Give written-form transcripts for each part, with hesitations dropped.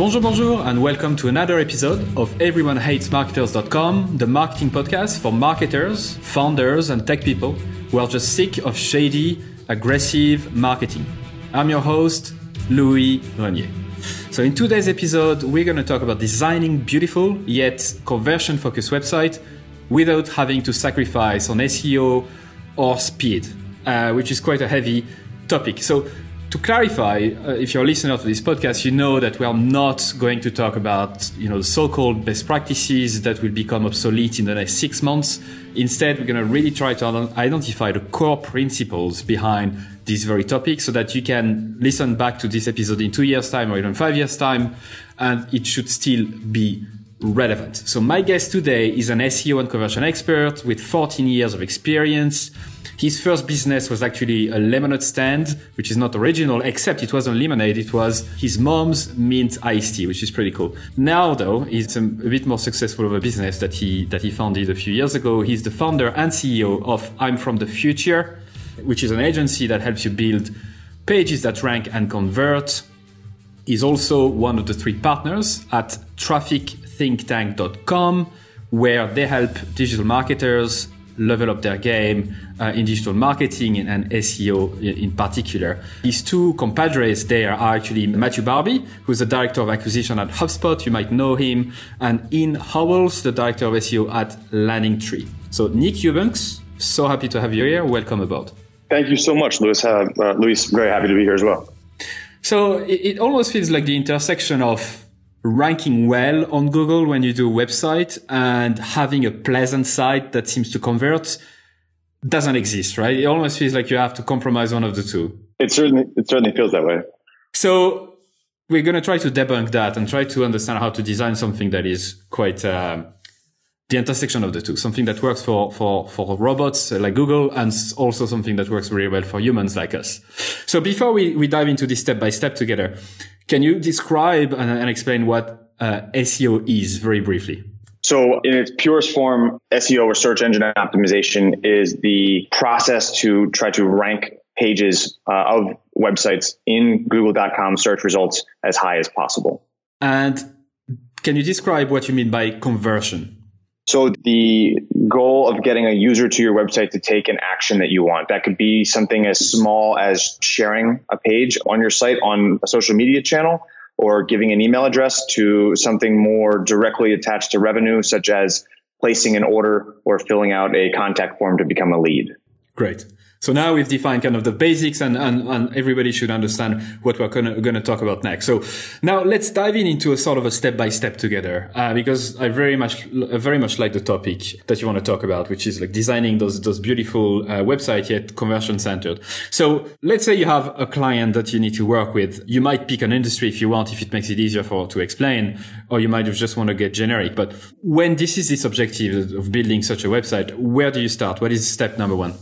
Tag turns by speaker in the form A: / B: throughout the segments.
A: Bonjour, and welcome to another episode of EveryoneHatesMarketers.com, the marketing podcast for marketers, founders, and tech people who are just sick of shady, aggressive marketing. I'm your host, Louis Renier. So in today's episode, we're going to talk about designing beautiful yet conversion-focused website without having to sacrifice on SEO or speed, which is quite a heavy topic. So to clarify, if you're a listener to this podcast, you know that we are not going to talk about, the so-called best practices that will become obsolete in the next 6 months. Instead, we're going to really try to identify the core principles behind this very topic so that you can listen back to this episode in 2 years' time or even 5 years' time, and it should still be relevant. So my guest today is an SEO and conversion expert with 14 years of experience. His first business was actually a lemonade stand, which is not original, except it wasn't lemonade. It was his mom's mint iced tea, which is pretty cool. Now, though, he's a bit more successful of a business that he founded a few years ago. He's the founder and CEO of I'm From the Future, which is an agency that helps you build pages that rank and convert. He's also one of the 3 partners at TrafficThinkTank.com, where they help digital marketers level up their game in digital marketing and SEO in particular. His 2 compadres there are actually Matthew Barbie, who's the director of acquisition at HubSpot. You might know him. And Ian Howells, the director of SEO at Landingtree. So Nick Eubanks, so happy to have you here. Welcome aboard.
B: Thank you so much, Louis. Louis, very happy to be here as well.
A: So it almost feels like the intersection of ranking well on Google when you do a website and having a pleasant site that seems to convert doesn't exist, right? It almost feels like you have to compromise one of the two.
B: It certainly feels that way. So
A: we're going to try to debunk that and try to understand how to design something that is quite the intersection of the two, something that works for robots like Google and also something that works very well for humans like us. So before we dive into this step by step together, can you describe and explain what SEO is very briefly?
B: So in its purest form, SEO or search engine optimization is the process to try to rank pages of websites in Google.com search results as high as possible.
A: And can you describe what you mean by conversion?
B: So the goal of getting a user to your website to take an action that you want, that could be something as small as sharing a page on your site on a social media channel or giving an email address, to something more directly attached to revenue, such as placing an order or filling out a contact form to become a lead.
A: Great. So now we've defined kind of the basics and everybody should understand what we're going to talk about next. So now let's dive into a sort of a step by step together, because I very much like the topic that you want to talk about, which is like designing those beautiful website yet conversion centered. So let's say you have a client that you need to work with. You might pick an industry if you want, if it makes it easier to explain, or you might just want to get generic. But when this objective of building such a website, where do you start? What is step number 1?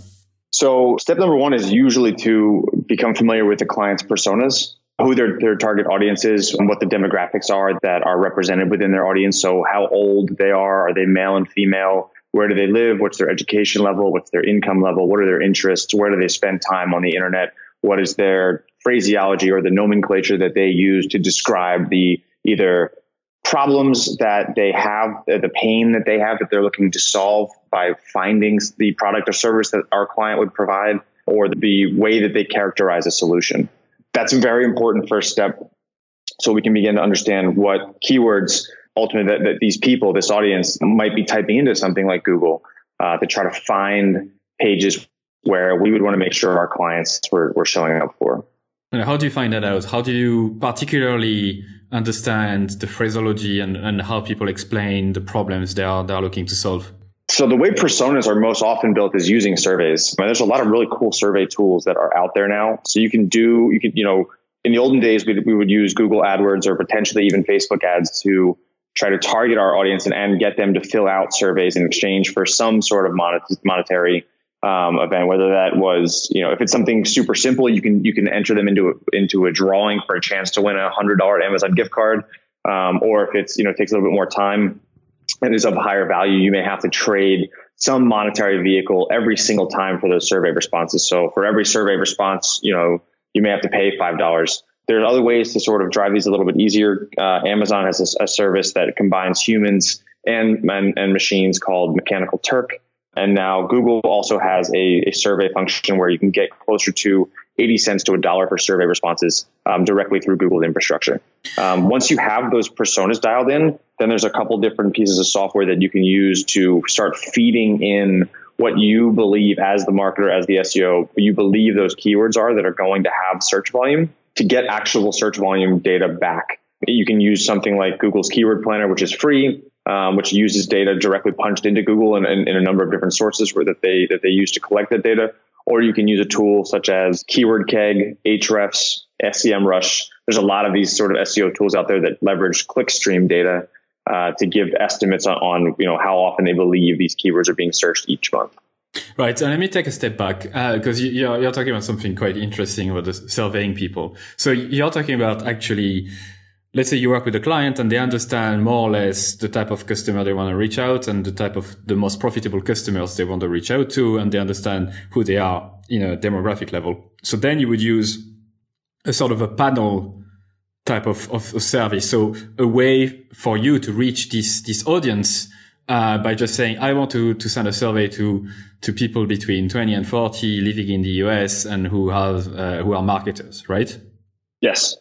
B: So step number 1 is usually to become familiar with the client's personas, who their target audience is, and what the demographics are that are represented within their audience. So how old they are they male and female? Where do they live? What's their education level? What's their income level? What are their interests? Where do they spend time on the internet? What is their phraseology or the nomenclature that they use to describe the either problems that they have, the pain that they have that they're looking to solve by finding the product or service that our client would provide, or the way that they characterize a solution. That's a very important first step, so we can begin to understand what keywords ultimately that these people, this audience, might be typing into something like Google to try to find pages where we would want to make sure our clients were showing up for.
A: And how do you find that out? How do you particularly understand the phraseology and how people explain the problems they are looking to solve?
B: So the way personas are most often built is using surveys. There's a lot of really cool survey tools that are out there now. So you could, in the olden days, we would use Google AdWords or potentially even Facebook ads to try to target our audience and get them to fill out surveys in exchange for some sort of monetary event, whether that was, if it's something super simple, you can enter them into a drawing for a chance to win a $100 Amazon gift card. Or if it's, takes a little bit more time and is of higher value, you may have to trade some monetary vehicle every single time for those survey responses. So for every survey response, you may have to pay $5 There's other ways to sort of drive these a little bit easier. Amazon has a service that combines humans and machines called Mechanical Turk. And now Google also has a survey function where you can get closer to 80 cents to $1 for survey responses directly through Google's infrastructure. Once you have those personas dialed in, then there's a couple different pieces of software that you can use to start feeding in what you believe as the marketer, as the SEO, you believe those keywords are that are going to have search volume to get actual search volume data back. You can use something like Google's Keyword Planner, which is free, which uses data directly punched into Google in a number of different sources that they use to collect that data. Or you can use a tool such as KeywordKeg, Ahrefs, SEMrush. There's a lot of these sort of SEO tools out there that leverage clickstream data to give estimates on how often they believe these keywords are being searched each month.
A: Right. So let me take a step back because you're talking about something quite interesting about the surveying people. So you're talking about actually, let's say you work with a client and they understand more or less the type of customer they want to reach out and the type of the most profitable customers they want to reach out to, and they understand who they are in a demographic level. So then you would use a sort of a panel type of service. So a way for you to reach this audience by just saying, I want to send a survey to people between 20 and 40 living in the US and who are marketers, right?
B: Yes.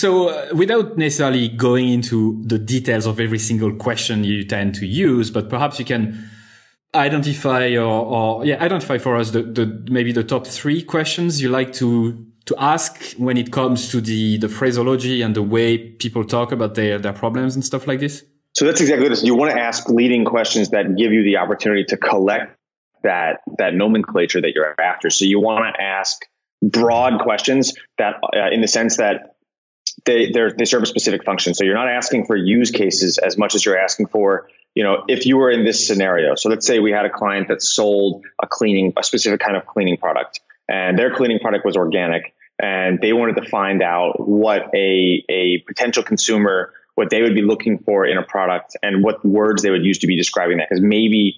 A: So without necessarily going into the details of every single question you tend to use, but perhaps you can identify identify for us maybe the top 3 questions you like to ask when it comes to the phraseology and the way people talk about their problems and stuff like this.
B: So that's exactly this. You want to ask leading questions that give you the opportunity to collect that nomenclature that you're after. So you want to ask broad questions that, in the sense that they serve a specific function. So you're not asking for use cases as much as you're asking for, if you were in this scenario. So let's say we had a client that sold a specific kind of cleaning product, and their cleaning product was organic, and they wanted to find out what a potential consumer, what they would be looking for in a product and what words they would use to be describing that. Because maybe,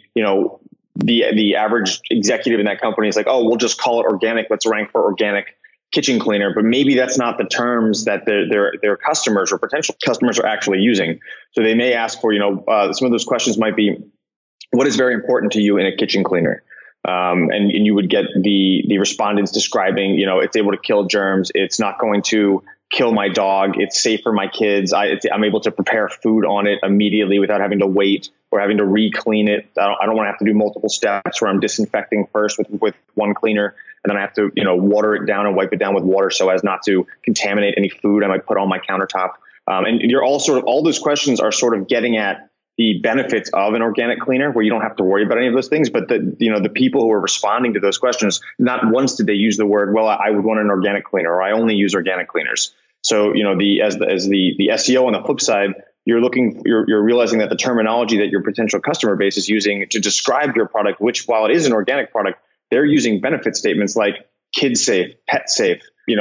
B: the average executive in that company is like, oh, we'll just call it organic. Let's rank for organic kitchen cleaner. But maybe that's not the terms that their customers or potential customers are actually using. So they may ask for, some of those questions might be, what is very important to you in a kitchen cleaner? And you would get the respondents describing, it's able to kill germs. It's not going to kill my dog. It's safe for my kids. I'm able to prepare food on it immediately without having to wait or having to re-clean it. I don't want to have to do multiple steps where I'm disinfecting first with one cleaner, and then I have to, water it down and wipe it down with water so as not to contaminate any food I might put on my countertop. And you're all those questions are sort of getting at the benefits of an organic cleaner, where you don't have to worry about any of those things. But the people who are responding to those questions, not once did they use the word, well, I would want an organic cleaner, or I only use organic cleaners. So, as the SEO on the flip side, you're realizing that the terminology that your potential customer base is using to describe your product, which, while it is an organic product, they're using benefit statements like kid safe, pet safe,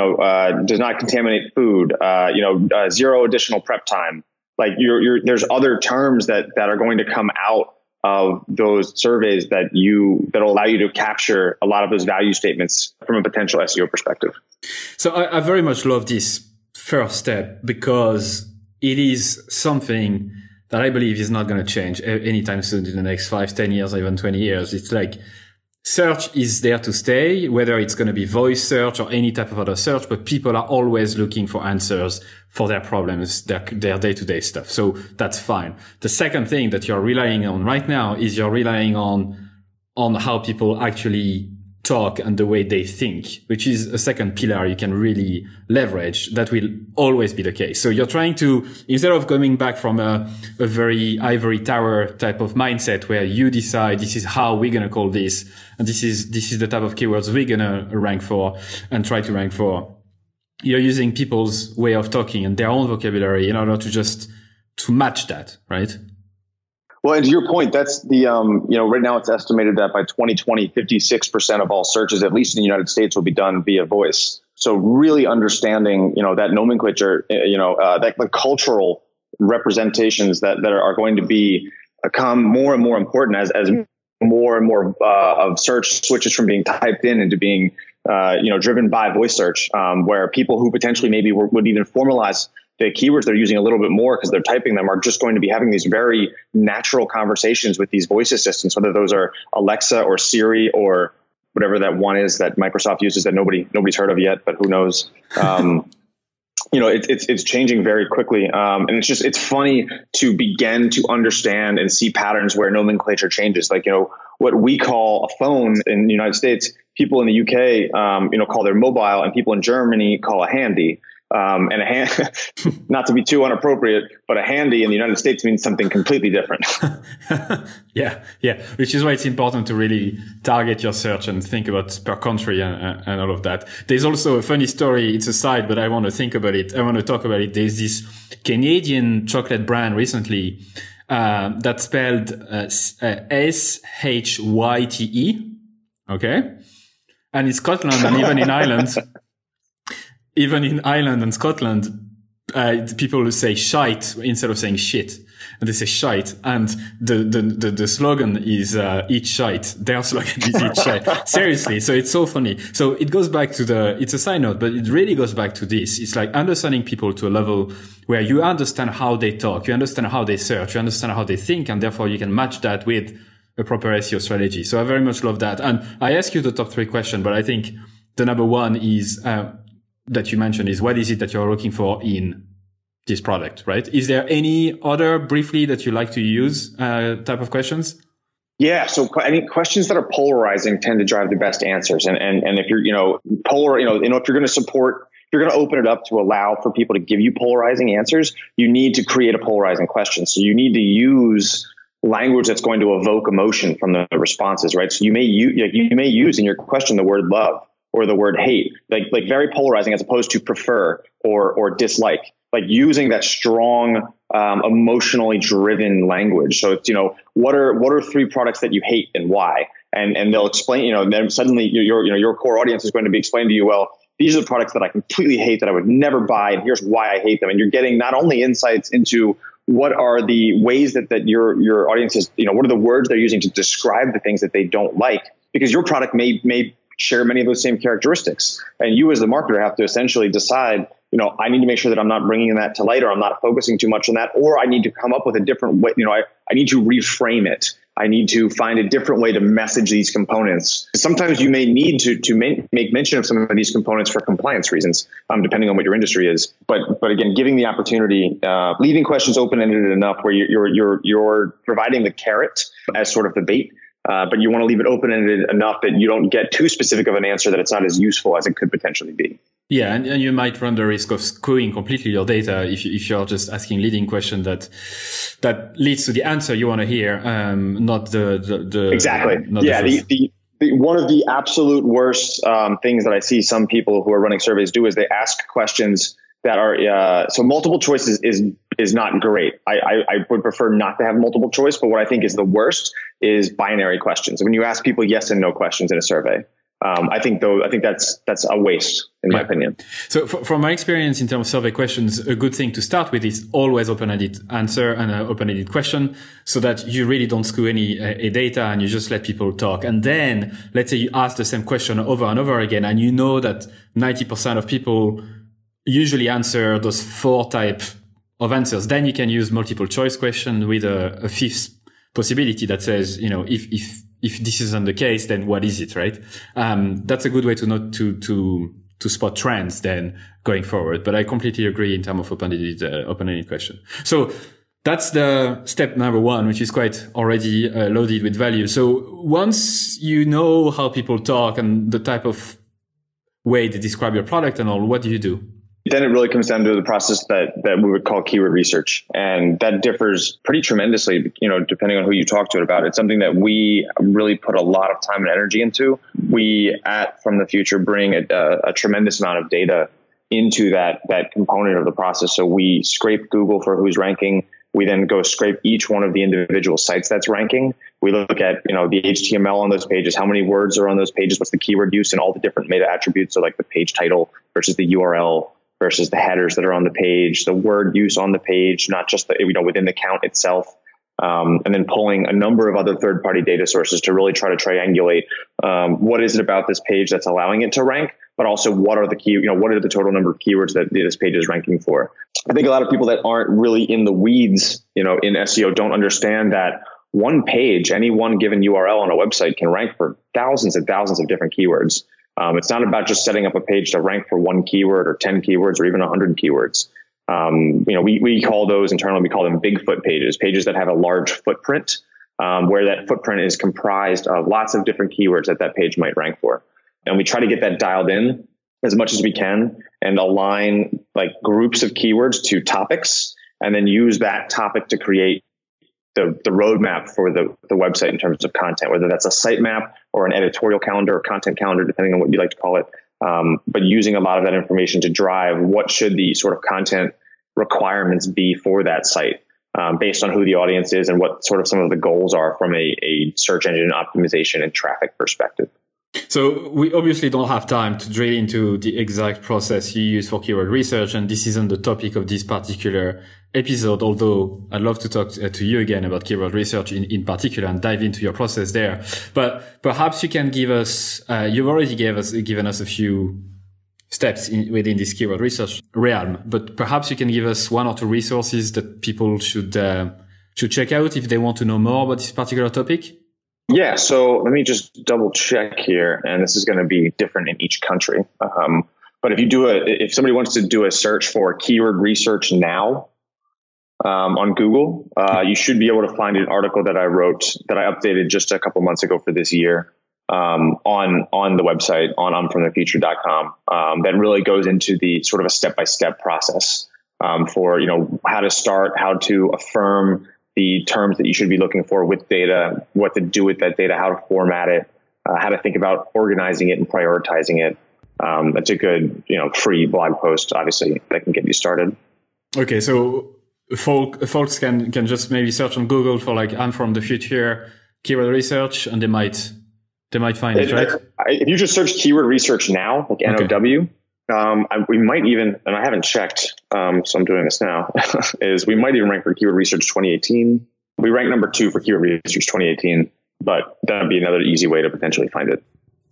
B: does not contaminate food, zero additional prep time. Like there's other terms that are going to come out of those surveys that'll allow you to capture a lot of those value statements from a potential SEO perspective.
A: So I very much love this first step, because it is something that I believe is not going to change anytime soon in the next 5, 10 years, or even 20 years. It's like search is there to stay, whether it's going to be voice search or any type of other search, but people are always looking for answers for their problems, their day-to-day stuff. So that's fine. The second thing that you're relying on right now is you're relying on how people actually talk and the way they think, which is a second pillar you can really leverage. That will always be the case. So you're trying to, instead of coming back from a very ivory tower type of mindset where you decide this is how we're going to call this, and this is the type of keywords we're going to rank for and try to rank for, you're using people's way of talking and their own vocabulary in order to match that, right?
B: Well, and to your point, that's right now it's estimated that by 2020, 56% of all searches, at least in the United States, will be done via voice. So really understanding, that nomenclature, that the cultural representations that are going to become more and more important as more and more of search switches from being typed in into being driven by voice search, where people who potentially maybe would even formalize the keywords they're using a little bit more because they're typing them are just going to be having these very natural conversations with these voice assistants, whether those are Alexa or Siri or whatever that one is that Microsoft uses that nobody's heard of yet, but who knows? It's changing very quickly. And it's funny to begin to understand and see patterns where nomenclature changes. Like, what we call a phone in the United States, people in the UK, call their mobile, and people in Germany call a handy. And not to be too inappropriate, but a handy in the United States means something completely different.
A: Yeah. Which is why it's important to really target your search and think about per country and all of that. There's also a funny story. It's a side, but I want to think about it. I want to talk about it. There's this Canadian chocolate brand recently that spelled SHYTE. Okay. And in Scotland and even in Ireland. Even in Ireland and Scotland, people say shite instead of saying shit. And they say shite. And the slogan is, eat shite. Their slogan is eat shite. Seriously. So it's so funny. So it goes back to it's a side note, but it really goes back to this. It's like understanding people to a level where you understand how they talk, you understand how they search, you understand how they think, and therefore you can match that with a proper SEO strategy. So I very much love that. And I asked you the top 3 question, but I think the number one is, that you mentioned is what is it that you're looking for in this product, right? Is there any other briefly that you like to use type of questions?
B: Yeah. So I think questions that are polarizing tend to drive the best answers. And if you're, if you're going to support, if you're going to open it up to allow for people to give you polarizing answers, you need to create a polarizing question. So you need to use language that's going to evoke emotion from the responses, right? So you may use in your question the word love or the word hate, like very polarizing as opposed to prefer or dislike, like using that strong, emotionally driven language. So it's, what are 3 products that you hate and why? And they'll explain, then suddenly your core audience is going to be explaining to you, well, these are the products that I completely hate that I would never buy. And here's why I hate them. And you're getting not only insights into what are the ways that your audience is, what are the words they're using to describe the things that they don't like, because your product may share many of those same characteristics. And you as the marketer have to essentially decide, I need to make sure that I'm not bringing that to light, or I'm not focusing too much on that, or I need to come up with a different way. I need to reframe it. I need to find a different way to message these components. Sometimes you may need to make mention of some of these components for compliance reasons, depending on what your industry is. But again, giving the opportunity, leaving questions open-ended enough where you're providing the carrot as sort of the bait. But you want to leave it open-ended enough that you don't get too specific of an answer that it's not as useful as it could potentially be.
A: Yeah, and you might run the risk of skewing completely your data if you're just asking leading question that leads to the answer you want to hear, not the
B: exactly.
A: Not
B: yeah,
A: the
B: one of the absolute worst things that I see some people who are running surveys do is they ask questions that are so multiple choices is not great. I would prefer not to have multiple choice, but what I think is the worst is binary questions. When you ask people yes and no questions in a survey, I think that's a waste in my opinion.
A: So from my experience in terms of survey questions, a good thing to start with is always open-ended answer and an open-ended question, so that you really don't skew any data and you just let people talk. And then let's say you ask the same question over and over again, and you know that 90% of people usually answer those 4 type of answers. Then you can use multiple choice question with a 5th possibility that says, if this isn't the case, then what is it, right? That's a good way to not to spot trends then going forward. But I completely agree in terms of open-ended question. So that's the step number 1, which is quite already loaded with value. So once you know how people talk and the type of way they describe your product and all, what do you do?
B: Then it really comes down to the process that we would call keyword research. And that differs pretty tremendously, depending on who you talk to about it. It's something that we really put a lot of time and energy into. We at From the Future bring a tremendous amount of data into that component of the process. So we scrape Google for who's ranking. We then go scrape each one of the individual sites that's ranking. We look at, the HTML on those pages, how many words are on those pages, what's the keyword use, and all the different meta attributes. So like the page title versus the URL versus the headers that are on the page, the word use on the page, not just within the count itself. and then pulling a number of other third-party data sources to really try to triangulate what is it about this page that's allowing it to rank, but also what are the total number of keywords that this page is ranking for. I think a lot of people that aren't really in the weeds, in SEO don't understand that one page, any one given URL on a website can rank for thousands and thousands of different keywords. It's not about just setting up a page to rank for one keyword or 10 keywords or even 100 keywords. We call those internally, we call them Bigfoot pages that have a large footprint, where that footprint is comprised of lots of different keywords that page might rank for. And we try to get that dialed in as much as we can and align like groups of keywords to topics, and then use that topic to create the roadmap for the website in terms of content, whether that's a sitemap or an editorial calendar or content calendar, depending on what you like to call it. But using a lot of that information to drive what should the sort of content requirements be for that site, based on who the audience is and what sort of some of the goals are from a search engine optimization and traffic perspective.
A: So we obviously don't have time to drill into the exact process you use for keyword research, and this isn't the topic of this particular episode, although I'd love to talk to you again about keyword research in particular and dive into your process there. But perhaps you can give us, you've already given us a few steps within this keyword research realm, but perhaps you can give us one or two resources that people should check out if they want to know more about this particular topic.
B: Yeah, so let me just double check here, and this is going to be different in each country. But if somebody wants to do a search for keyword research now on Google, you should be able to find an article that I wrote that I updated just a couple months ago for this year on the website on I'mFromTheFuture.com that really goes into the sort of a step-by-step process for how to start, how to affirm the terms that you should be looking for with data, what to do with that data, how to format it, how to think about organizing it and prioritizing it. That's a good, free blog post, obviously, that can get you started. Okay,
A: so folks can just maybe search on Google for like I'm from the future keyword research, and they might find it, right?
B: If you just search keyword research now, like NOW, we might even, and I haven't checked, so I'm doing this now, is we might even rank for keyword research 2018. We rank number 2 for keyword research 2018, but that would be another easy way to potentially find it.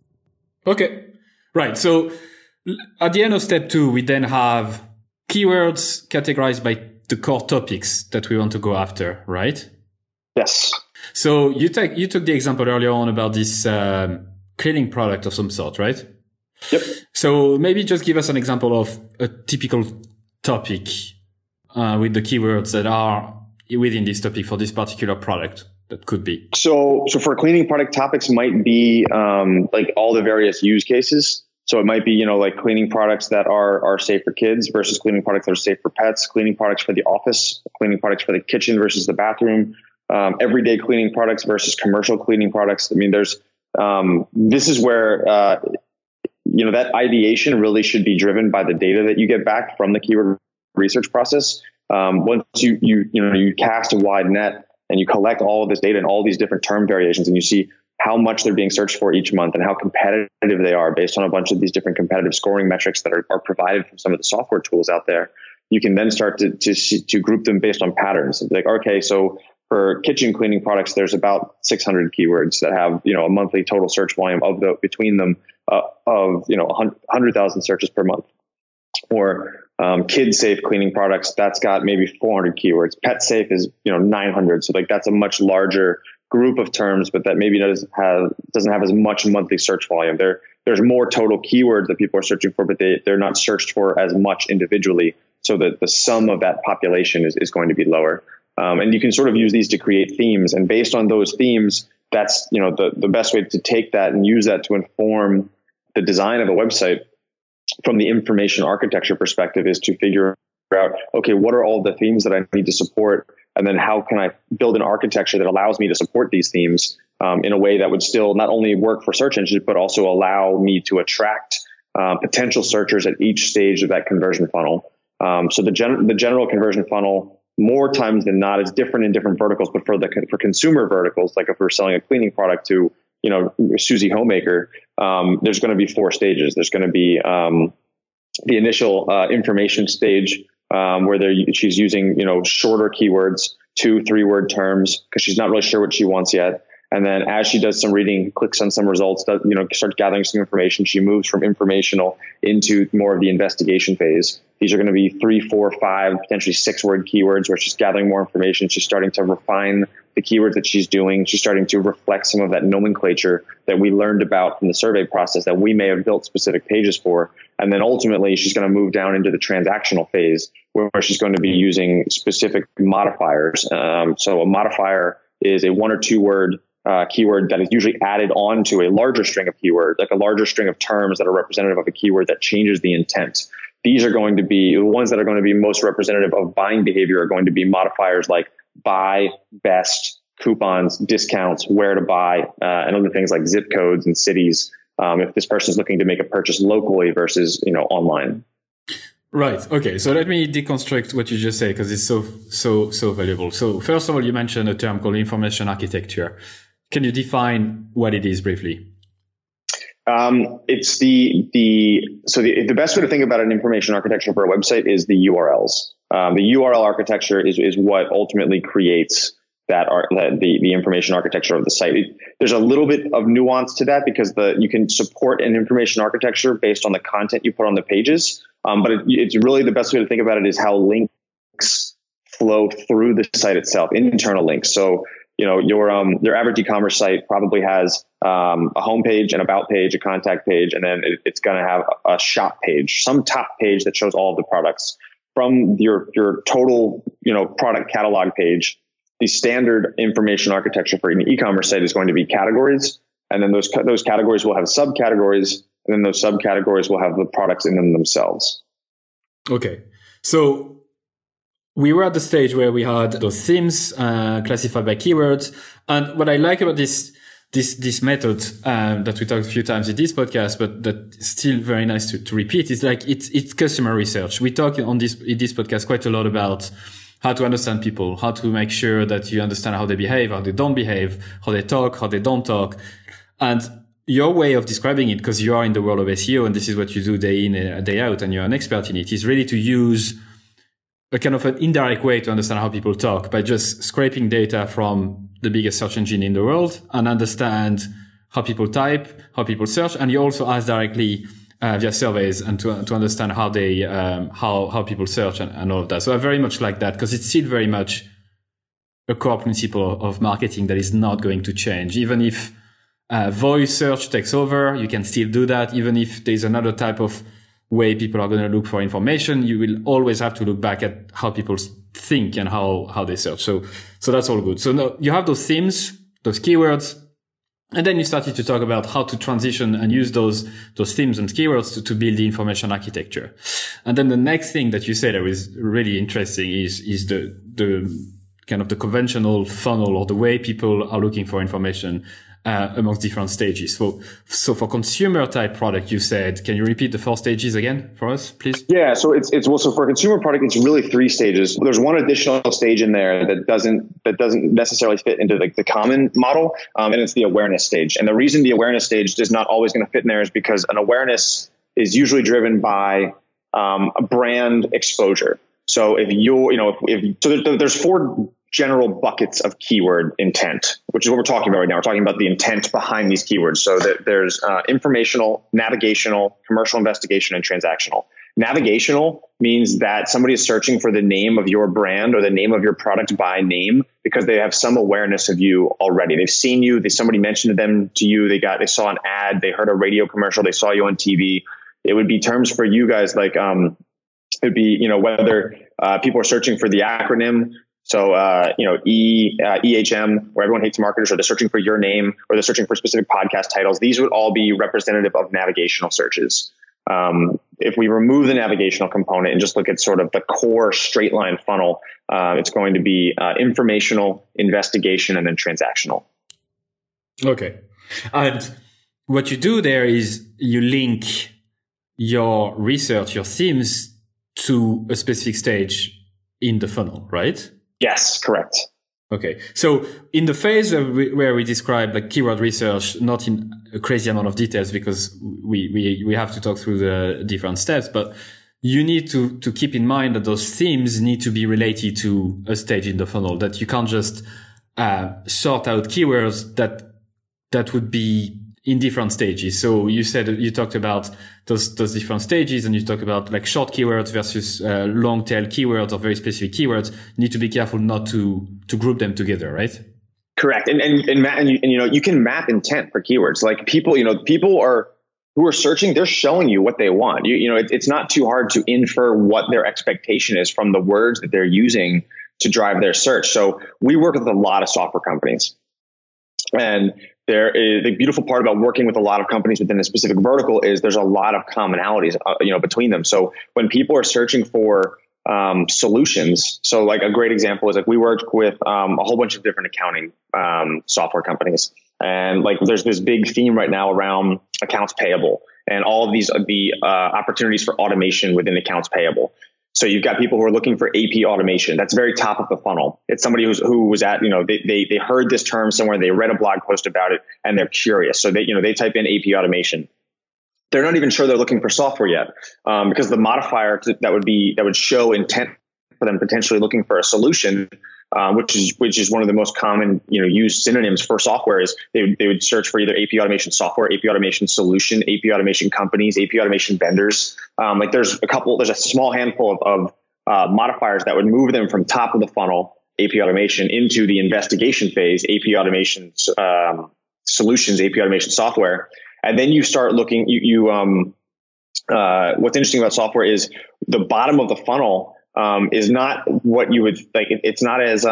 A: Okay. Right. So at the end of step 2, we then have keywords categorized by the core topics that we want to go after, right?
B: Yes.
A: So you took the example earlier on about this cleaning product of some sort, right?
B: Yep.
A: So maybe just give us an example of a typical topic with the keywords that are within this topic for this particular product. That could be. So
B: for cleaning product, topics might be like all the various use cases. So it might be, like cleaning products that are safe for kids versus cleaning products that are safe for pets, cleaning products for the office, cleaning products for the kitchen versus the bathroom, everyday cleaning products versus commercial cleaning products. I mean, this is where, that ideation really should be driven by the data that you get back from the keyword research process. Once you cast a wide net and you collect all of this data and all these different term variations, and you see how much they're being searched for each month and how competitive they are based on a bunch of these different competitive scoring metrics that are provided from some of the software tools out there, you can then start to group them based on patterns. Like, okay, so for kitchen cleaning products, there's about 600 keywords that have, a monthly total search volume between them of 100,000 searches per month. Or kid safe cleaning products, that's got maybe 400 keywords. Pet safe is 900. So like that's a much larger group of terms, but that maybe doesn't have as much monthly search volume. There's more total keywords that people are searching for, but they're not searched for as much individually. So that the sum of that population is going to be lower. And you can sort of use these to create themes, and based on those themes, that's the best way to take that and use that to inform the design of a website from the information architecture perspective, is to figure out, okay, what are all the themes that I need to support? And then how can I build an architecture that allows me to support these themes in a way that would still not only work for search engines, but also allow me to attract potential searchers at each stage of that conversion funnel. So the general conversion funnel, more times than not, is different in different verticals, but for consumer verticals, like if we're selling a cleaning product to, Susie Homemaker, there's going to be 4 stages. There's going to be the initial information stage, where she's using, shorter keywords 2-3 word terms because she's not really sure what she wants yet. And then as she does some reading, clicks on some results, starts gathering some information, she moves from informational into more of the investigation phase. These are going to be 3, 4, 5, potentially 6 word keywords where she's gathering more information. She's starting to refine the keywords that she's doing. She's starting to reflect some of that nomenclature that we learned about from the survey process that we may have built specific pages for. And then ultimately she's going to move down into the transactional phase where she's going to be using specific modifiers. So a modifier is a 1 or 2 word keyword that is usually added on to a larger string of keywords, like a larger string of terms that are representative of a keyword that changes the intent. These are going to be the ones that are going to be most representative of buying behavior are going to be modifiers like buy, best, coupons, discounts, where to buy, and other things like zip codes and cities. If this person is looking to make a purchase locally versus, online.
A: Right. Okay. So let me deconstruct what you just said because it's so valuable. So first of all, you mentioned a term called information architecture. Can you define what it is briefly?
B: It's the best way to think about an information architecture for a website is the URLs. The URL architecture is what ultimately creates the information architecture of the site. There's a little bit of nuance to that because you can support an information architecture based on the content you put on the pages. But it's really the best way to think about it is how links flow through the site itself, internal links. So, your average e-commerce site probably has a homepage, an about page, a contact page, and then it's going to have a shop page, some top page that shows all of the products. From your total, product catalog page, the standard information architecture for an e-commerce site is going to be categories, and then those categories will have subcategories, and then those subcategories will have the products in them themselves. Okay,
A: so we were at the stage where we had those themes classified by keywords. And what I like about this method that we talked a few times in this podcast, but that's still very nice to repeat, is like it's customer research. We talk in this podcast quite a lot about how to understand people, how to make sure that you understand how they behave, how they don't behave, how they talk, how they don't talk. And your way of describing it, because you are in the world of SEO and this is what you do day in and day out and you're an expert in it, is really to use a kind of an indirect way to understand how people talk by just scraping data from the biggest search engine in the world and understand how people type, how people search. And you also ask directly via surveys and to understand how they, how people search and all of that. So I very much like that because it's still very much a core principle of marketing that is not going to change. Even if voice search takes over, you can still do that. Even if there's another type of way people are going to look for information, you will always have to look back at how people think and how they search. So that's all good. So now you have those themes, those keywords, and then you started to talk about how to transition and use those themes and keywords to build the information architecture. And then the next thing that you said that was really interesting is the kind of the conventional funnel or the way people are looking for information amongst different stages. So for consumer type product, you said, can you repeat the 4 stages again for us, please?
B: Yeah. So so for a consumer product, it's really 3 stages. There's one additional stage in there that doesn't necessarily fit into the common model. And it's the awareness stage. And the reason the awareness stage is not always going to fit in there is because an awareness is usually driven by a brand exposure. So there's 4 general buckets of keyword intent, which is what we're talking about right now. We're talking about the intent behind these keywords. So there's informational, navigational, commercial investigation, and transactional. Navigational means that somebody is searching for the name of your brand or the name of your product by name because they have some awareness of you already. They've seen you. Somebody mentioned them to you. They saw an ad. They heard a radio commercial. They saw you on TV. It would be terms for you guys like it'd be whether people are searching for the acronym. So, EHM, where everyone hates marketers, or they're searching for your name, or they're searching for specific podcast titles. These would all be representative of navigational searches. If we remove the navigational component and just look at sort of the core straight line funnel, it's going to be informational, investigation, and then transactional.
A: Okay. And what you do there is you link your research, your themes to a specific stage in the funnel, right?
B: Yes, correct.
A: Okay. So in the phase where we describe like keyword research, not in a crazy amount of details because we have to talk through the different steps, but you need to keep in mind that those themes need to be related to a stage in the funnel, that you can't just sort out keywords that would be in different stages. So you talked about those different stages, and you talk about like short keywords versus long tail keywords or very specific keywords. You need to be careful not to group them together, right?
B: Correct. And you can map intent for keywords. Like people who are searching, they're showing you what they want. It's not too hard to infer what their expectation is from the words that they're using to drive their search. So we work with a lot of software companies, and the beautiful part about working with a lot of companies within a specific vertical is there's a lot of commonalities, between them. So when people are searching for solutions, so like a great example is like we worked with a whole bunch of different accounting software companies, and like there's this big theme right now around accounts payable and all of the opportunities for automation within accounts payable. So you've got people who are looking for AP automation. That's very top of the funnel. It's somebody who was at, they heard this term somewhere, they read a blog post about it, and they're curious. So they type in AP automation. They're not even sure they're looking for software yet, because the modifier that would show intent for them potentially looking for a solution, which is one of the most common used synonyms for software, is they would search for either AP automation software, AP automation solution, AP automation companies, AP automation vendors. There's a small handful of modifiers that would move them from top of the funnel, AP automation, into the investigation phase, AP automation solutions, AP automation software. And then you start looking, what's interesting about software is the bottom of the funnel is not what you would like. It's not as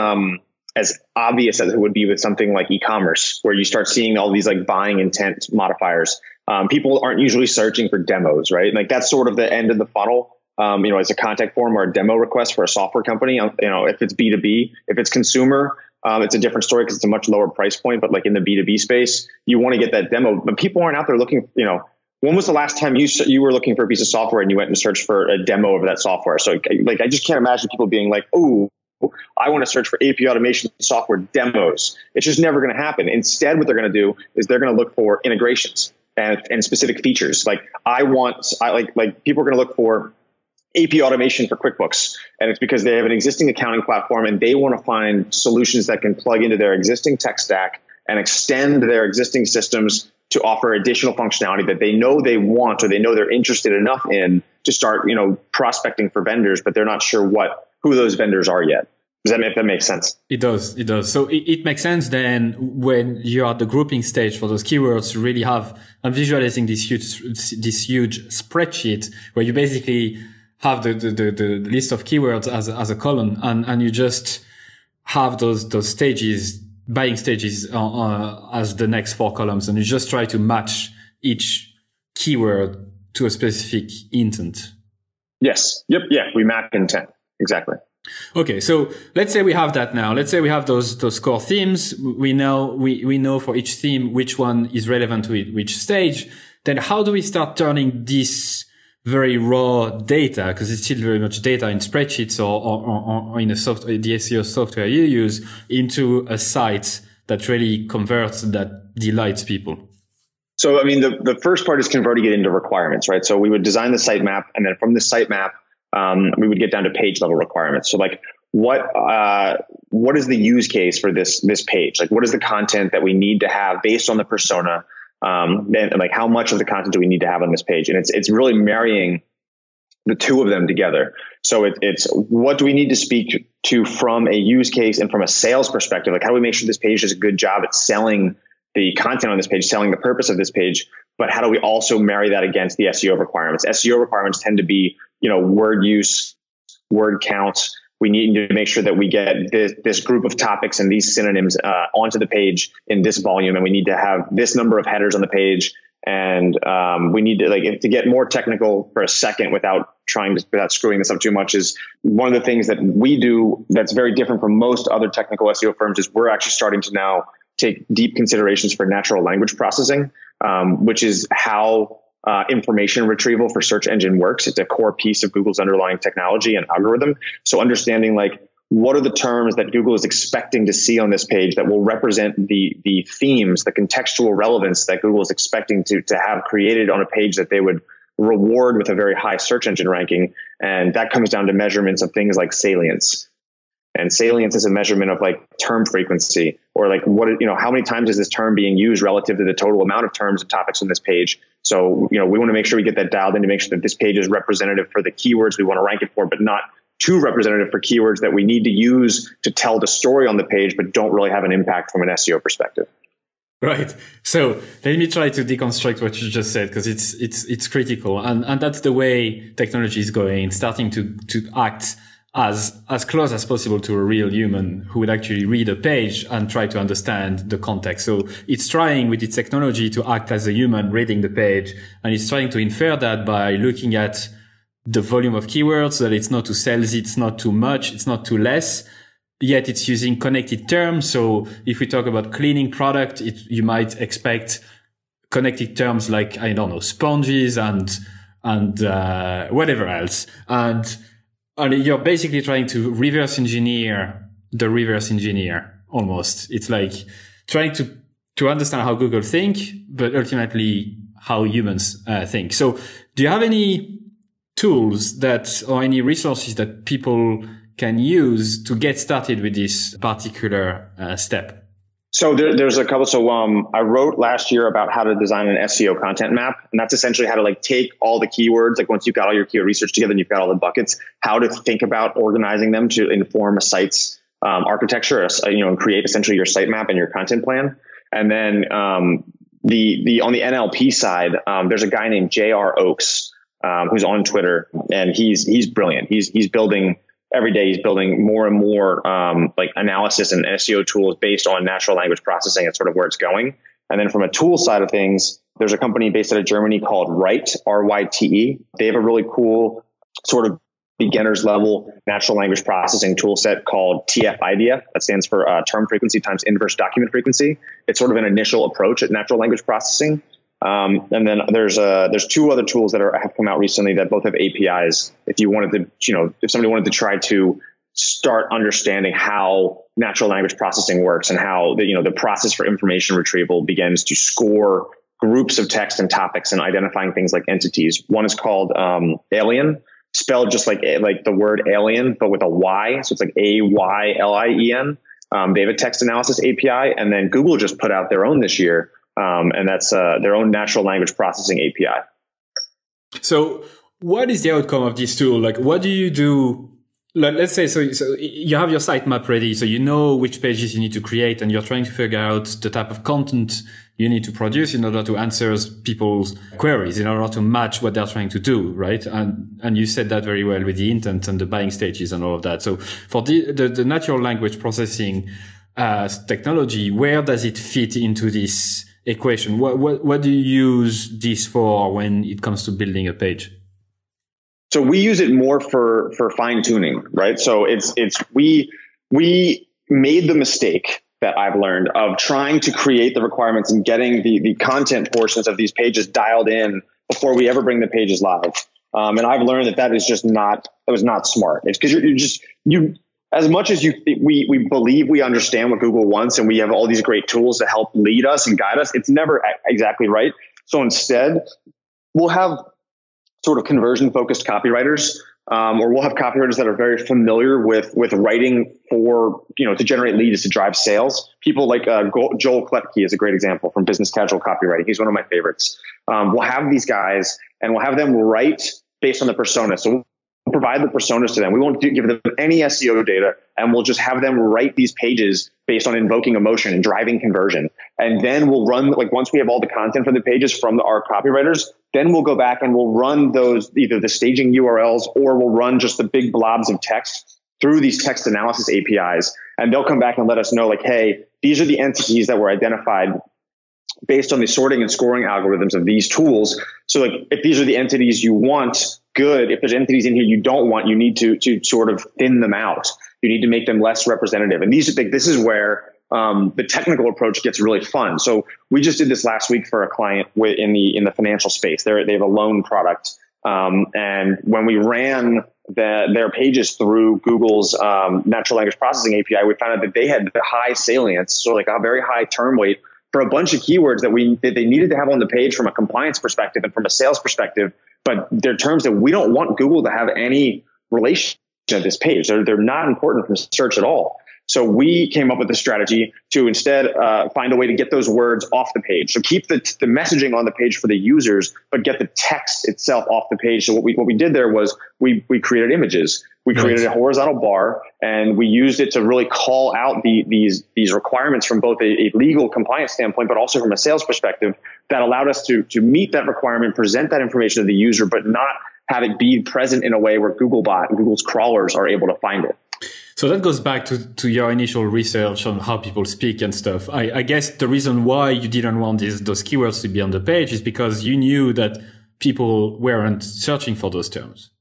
B: obvious as it would be with something like e-commerce, where you start seeing all these like buying intent modifiers. People aren't usually searching for demos, right? Like that's sort of the end of the funnel. As a contact form or a demo request for a software company. If it's B2B, if it's consumer, it's a different story because it's a much lower price point. But like in the B2B space, you want to get that demo, but people aren't out there looking. When was the last time you were looking for a piece of software and you went and searched for a demo of that software? So like I just can't imagine people being like, oh, I want to search for AP automation software demos. It's just never going to happen. Instead, what they're going to do is they're going to look for integrations and specific features. Like people are going to look for AP automation for QuickBooks. And it's because they have an existing accounting platform and they want to find solutions that can plug into their existing tech stack and extend their existing systems to offer additional functionality that they know they want, or they know they're interested enough in to start, prospecting for vendors, but they're not sure who those vendors are yet. If that makes sense?
A: It does. So it makes sense then when you're at the grouping stage for those keywords to really have, I'm visualizing this huge spreadsheet where you basically have the list of keywords as a column, and you just have those stages, buying stages as the next 4 columns, and you just try to match each keyword to a specific intent.
B: Yes. Yep. Yeah. We map intent. Exactly.
A: Okay. So let's say we have that now. Let's say we have those core themes. We know for each theme which one is relevant to which stage. Then how do we start turning this very raw data, because it's still very much data in spreadsheets or in the SEO software you use, into a site that really converts, that delights people?
B: So, the first part is converting it into requirements, right? So we would design the sitemap, and then from the sitemap, we would get down to page level requirements. So like, what is the use case for this page? Like, what is the content that we need to have based on the persona? Then like, how much of the content do we need to have on this page? And it's really marrying the two of them together. So it's what do we need to speak to from a use case and from a sales perspective? Like, how do we make sure this page does a good job at selling the content on this page, selling the purpose of this page? But how do we also marry that against the SEO requirements? SEO requirements tend to be, word use, word count. We need to make sure that we get this group of topics and these synonyms onto the page in this volume, and we need to have this number of headers on the page. And we need to get more technical for a second without screwing this up too much. Is one of the things that we do that's very different from most other technical SEO firms is we're actually starting to now take deep considerations for natural language processing, which is how information retrieval for search engine works. It's a core piece of Google's underlying technology and algorithm. So understanding what are the terms that Google is expecting to see on this page that will represent the themes, the contextual relevance that Google is expecting to have created on a page that they would reward with a very high search engine ranking. And that comes down to measurements of things like salience. And salience is a measurement of like term frequency, or like how many times is this term being used relative to the total amount of terms and topics on this page. So, we want to make sure we get that dialed in to make sure that this page is representative for the keywords we want to rank it for, but not too representative for keywords that we need to use to tell the story on the page, but don't really have an impact from an SEO perspective.
A: Right. So let me try to deconstruct what you just said, because it's critical. And that's the way technology is going, starting to act as close as possible to a real human who would actually read a page and try to understand the context. So it's trying with its technology to act as a human reading the page, and it's trying to infer that by looking at the volume of keywords, that it's not too salesy, it's not too much, it's not too less, yet it's using connected terms. So if we talk about cleaning product, you might expect connected terms like, I don't know, sponges and whatever else. And you're basically trying to reverse engineer the reverse engineer almost. It's like trying to understand how Google think, but ultimately how humans think. So do you have any tools or any resources that people can use to get started with this particular step?
B: So there's a couple. So I wrote last year about how to design an SEO content map, and that's essentially how to like take all the keywords. Like once you've got all your keyword research together and you've got all the buckets, how to think about organizing them to inform a site's architecture, and create essentially your sitemap and your content plan. And then the on the NLP side, there's a guy named J.R. Oaks who's on Twitter, and he's brilliant. He's building. Every day he's building more and more like analysis and SEO tools based on natural language processing and sort of where it's going. And then from a tool side of things, there's a company based out of Germany called Ryte, R-Y-T-E. They have a really cool sort of beginner's level natural language processing tool set called TF-IDEA. That stands for term frequency times inverse document frequency. It's sort of an initial approach at natural language processing. And then there's two other tools that have come out recently that both have APIs. If you wanted to, if somebody wanted to try to start understanding how natural language processing works and how the process for information retrieval begins to score groups of text and topics and identifying things like entities. One is called Alien, spelled just like the word alien, but with a Y. So it's like AYLIEN. They have a text analysis API, and then Google just put out their own this year. And that's their own natural language processing API.
A: So what is the outcome of this tool? Like, what do you do? Let's say, so you have your sitemap ready, so you know which pages you need to create, and you're trying to figure out the type of content you need to produce in order to answer people's queries, in order to match what they're trying to do, right? And you said that very well with the intent and the buying stages and all of that. So for the natural language processing technology, where does it fit into this equation? What do you use this for when it comes to building a page?
B: So we use it more for fine tuning, right? So we made the mistake that I've learned of trying to create the requirements and getting the content portions of these pages dialed in before we ever bring the pages live. And I've learned that was not smart. It's because you as much as we believe we understand what Google wants and we have all these great tools to help lead us and guide us, it's never exactly right. So instead, we'll have sort of conversion focused copywriters, or we'll have copywriters that are very familiar with writing for, to generate leads, to drive sales. People like Joel Klepke is a great example from Business Casual Copywriting. He's one of my favorites. We'll have these guys and we'll have them write based on the persona. So we'll provide the personas to them. We won't give them any SEO data, and we'll just have them write these pages based on invoking emotion and driving conversion. And then we'll run, like once we have all the content for the pages from our copywriters, then we'll go back and we'll run those, either the staging URLs or we'll run just the big blobs of text through these text analysis APIs. And they'll come back and let us know like, hey, these are the entities that were identified based on the sorting and scoring algorithms of these tools. So like if these are the entities you want, good. If there's entities in here you don't want, you need to sort of thin them out. You need to make them less representative. And this is where the technical approach gets really fun. So we just did this last week for a client in the financial space. They have a loan product. And when we ran their pages through Google's natural language processing API, we found out that they had high salience, so like a very high term weight for a bunch of keywords that they needed to have on the page from a compliance perspective and from a sales perspective. but they're terms that we don't want Google to have any relation to this page. They're not important for search at all. So we came up with a strategy to instead find a way to get those words off the page. So keep the messaging on the page for the users, but get the text itself off the page. So what we did there was we created images. We created a horizontal bar, and we used it to really call out these requirements from both a legal compliance standpoint, but also from a sales perspective that allowed us to meet that requirement, present that information to the user, but not have it be present in a way where Googlebot and Google's crawlers are able to find it.
A: So that goes back to your initial research on how people speak and stuff. I guess the reason why you didn't want those keywords to be on the page is because you knew that people weren't searching for those terms,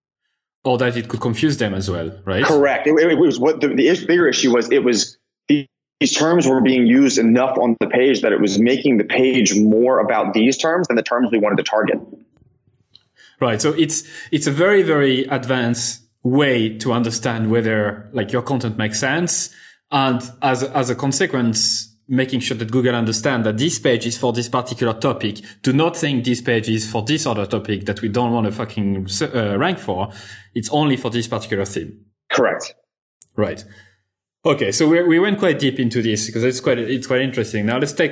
A: or that it could confuse them as well, right?
B: Correct. It was what the bigger issue was. It was these terms were being used enough on the page that it was making the page more about these terms than the terms we wanted to target.
A: Right. So it's a very, very advanced way to understand whether like your content makes sense. And as a consequence, making sure that Google understand that this page is for this particular topic. Do not think this page is for this other topic that we don't want to fucking rank for. It's only for this particular theme.
B: Correct.
A: Right. Okay. So we went quite deep into this because it's quite interesting. Now let's try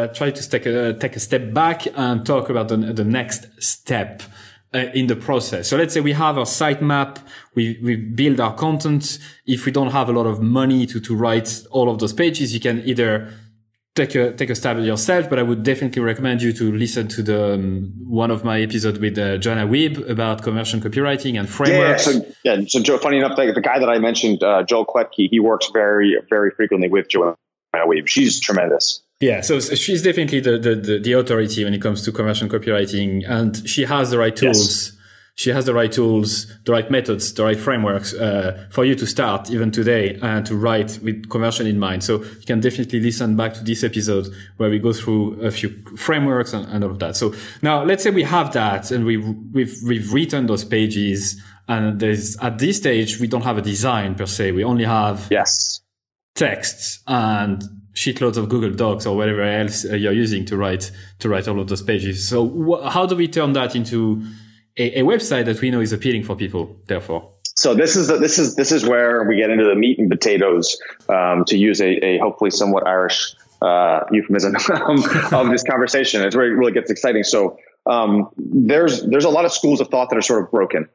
A: to take a step back and talk about the next step in the process. So let's say we have our sitemap, we build our content. If we don't have a lot of money to write all of those pages, you can either take a stab at yourself, but I would definitely recommend you to listen to the one of my episodes with Joanna Wiebe about conversion copywriting and frameworks.
B: So Joe, funny enough, the guy that I mentioned, Joel Kletke, he works very, very frequently with Joanna Wiebe. She's tremendous.
A: Yeah, so she's definitely the authority when it comes to conversion copywriting, and she has the right tools. Yes. She has the right tools, the right methods, the right frameworks for you to start even today and to write with conversion in mind. So you can definitely listen back to this episode where we go through a few frameworks and all of that. So now let's say we have that and we've written those pages, and at this stage we don't have a design per se. We only have texts and shitloads of Google Docs or whatever else you're using to write all of those pages. So how do we turn that into a website that we know is appealing for people, therefore?
B: So this is where we get into the meat and potatoes, to use a hopefully somewhat Irish euphemism of this conversation. It's where it really gets exciting. So there's a lot of schools of thought that are sort of broken.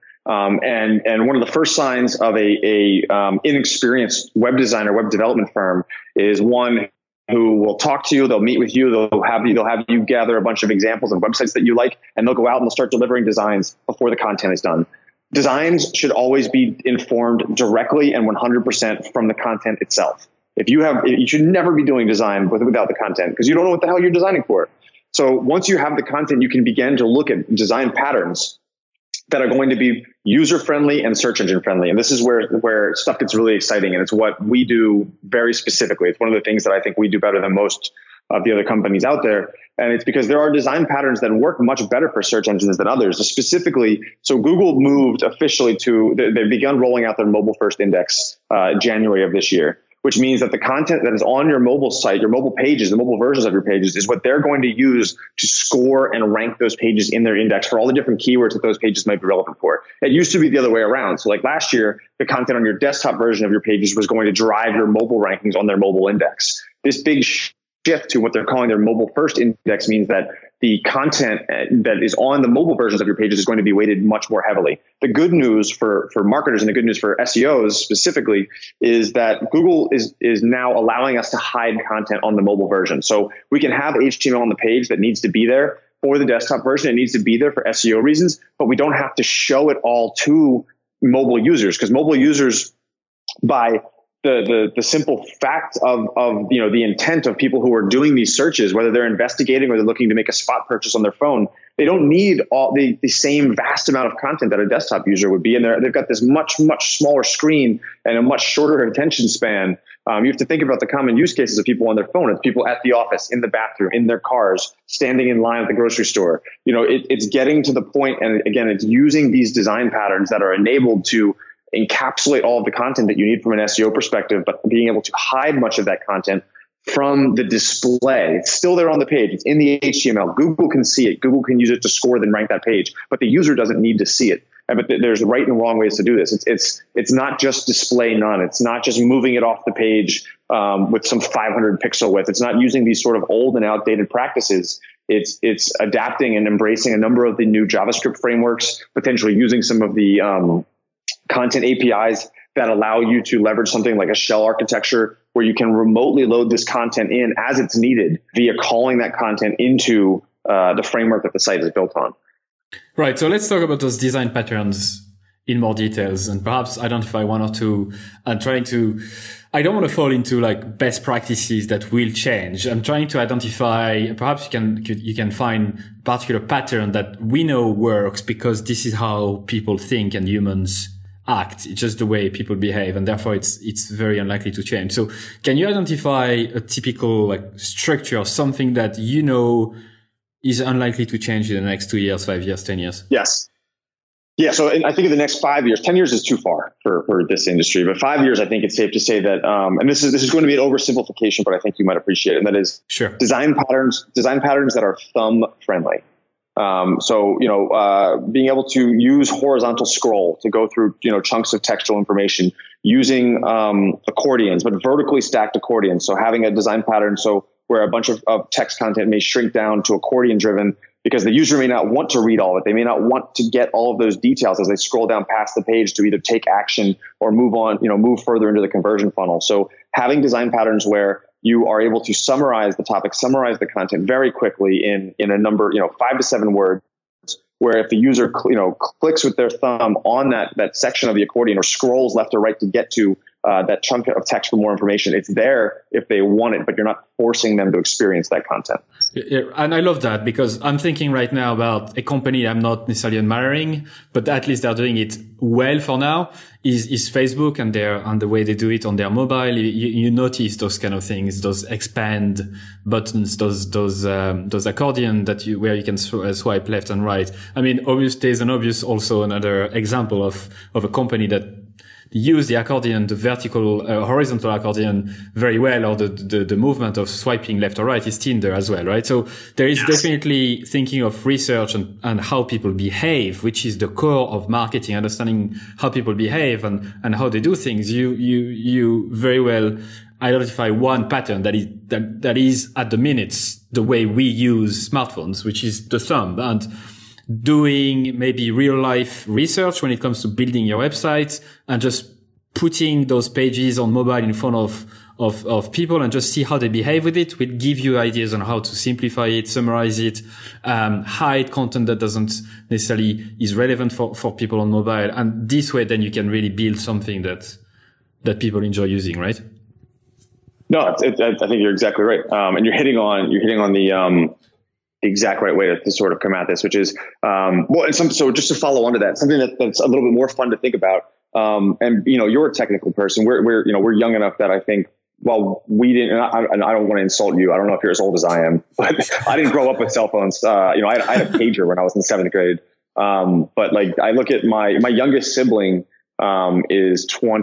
B: And one of the first signs of a inexperienced web designer, web development firm is one who will talk to you, they'll meet with you, they'll have you gather a bunch of examples of websites that you like, and they'll go out and they'll start delivering designs before the content is done. Designs should always be informed directly and 100% from the content itself. You should never be doing design without the content, because you don't know what the hell you're designing for. So once you have the content, you can begin to look at design patterns that are going to be user-friendly and search engine-friendly. And this is where stuff gets really exciting. And it's what we do very specifically. It's one of the things that I think we do better than most of the other companies out there. And it's because there are design patterns that work much better for search engines than others. Specifically, so Google moved officially they've begun rolling out their mobile-first index January of this year, which means that the content that is on your mobile site, your mobile pages, the mobile versions of your pages, is what they're going to use to score and rank those pages in their index for all the different keywords that those pages might be relevant for. It used to be the other way around. So like last year, the content on your desktop version of your pages was going to drive your mobile rankings on their mobile index. This big shift to what they're calling their mobile first index means that the content that is on the mobile versions of your pages is going to be weighted much more heavily. The good news for marketers and the good news for SEOs specifically is that Google is now allowing us to hide content on the mobile version. So we can have HTML on the page that needs to be there for the desktop version. It needs to be there for SEO reasons, but we don't have to show it all to mobile users, because mobile users, by the simple fact of the intent of people who are doing these searches, whether they're investigating or they're looking to make a spot purchase on their phone, they don't need all the same vast amount of content that a desktop user would be. And they've got this much smaller screen and a much shorter attention span. You have to think about the common use cases of people on their phone. It's people at the office, in the bathroom, in their cars, standing in line at the grocery store. It's getting to the point, and again, it's using these design patterns that are enabled to encapsulate all of the content that you need from an SEO perspective, but being able to hide much of that content from the display. It's still there on the page. It's in the HTML. Google can see it. Google can use it to score then rank that page, but the user doesn't need to see it. But there's right and wrong ways to do this. It's not just display none. It's not just moving it off the page with some 500 pixel width. It's not using these sort of old and outdated practices. It's adapting and embracing a number of the new JavaScript frameworks, potentially using some of the content APIs that allow you to leverage something like a shell architecture where you can remotely load this content in as it's needed via calling that content into the framework that the site is built on.
A: Right. So let's talk about those design patterns in more details and perhaps identify one or two and I don't want to fall into like best practices that will change. I'm trying to identify, perhaps you can find a particular pattern that we know works because this is how people think and humans act. It's just the way people behave, and therefore it's very unlikely to change. So can you identify a typical like structure, something that you know is unlikely to change in the next 2 years, 5 years, 10 years?
B: Yes. Yeah. So I think in the next 5 years, 10 years is too far for this industry, but 5 years, I think it's safe to say that, and this is going to be an oversimplification, but I think you might appreciate it. And that is
A: sure.
B: design patterns that are thumb friendly. Being able to use horizontal scroll to go through, chunks of textual information using, accordions, but vertically stacked accordions. So having a design pattern, where a bunch of text content may shrink down to accordion driven because the user may not want to read all of it. They may not want to get all of those details as they scroll down past the page to either take action or move on, move further into the conversion funnel. So having design patterns where you are able to summarize the topic, summarize the content very quickly in a number, 5 to 7 words, where if the user, clicks with their thumb on that section of the accordion or scrolls left or right to get to that chunk of text for more information, it's there if they want it, but you're not forcing them to experience that content.
A: Yeah, and I love that because I'm thinking right now about a company I'm not necessarily admiring, but at least they're doing it well for now, is Facebook and the way they do it on their mobile. You notice those kind of things, those expand buttons, those accordion where you can swipe left and right. I mean, there's also another example of a company that use the accordion, the vertical, horizontal accordion very well, or the movement of swiping left or right is Tinder as well, right? So there is definitely thinking of research and how people behave, which is the core of marketing, understanding how people behave and how they do things. You very well identify one pattern that is at the minutes the way we use smartphones, which is the thumb, and doing maybe real life research when it comes to building your website and just putting those pages on mobile in front of people and just see how they behave with it will give you ideas on how to simplify it, summarize it, hide content that doesn't necessarily is relevant for people on mobile. And this way, then you can really build something that people enjoy using, right?
B: No, I think you're exactly right. And you're hitting on the exact right way to sort of come at this, which is, so just to follow on to that, something that's a little bit more fun to think about. And you're a technical person. We're young enough that I think, well, we didn't, and I don't want to insult you. I don't know if you're as old as I am, but I didn't grow up with cell phones. I had a pager when I was in 7th grade. But like, I look at my youngest sibling, is